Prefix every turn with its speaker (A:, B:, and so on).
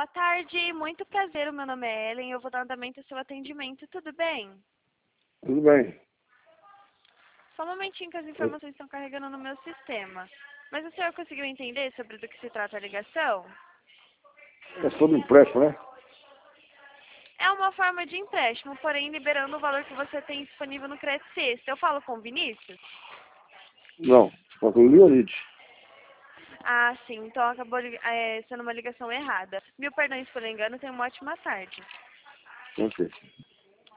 A: Boa tarde, muito prazer, o meu nome é Ellen, eu vou dar andamento ao seu atendimento, tudo bem?
B: Tudo bem.
A: Só um momentinho que as informações estão carregando no meu sistema. Mas o senhor conseguiu entender sobre do que se trata a ligação?
B: É sobre empréstimo, né?
A: É uma forma de empréstimo, porém liberando o valor que você tem disponível no crédito sexto. Eu falo com o Vinícius?
B: Não, só com o Leonide.
A: Ah, sim, então acabou sendo uma ligação errada. Mil perdões pelo engano, tenha uma ótima tarde.
B: Ok.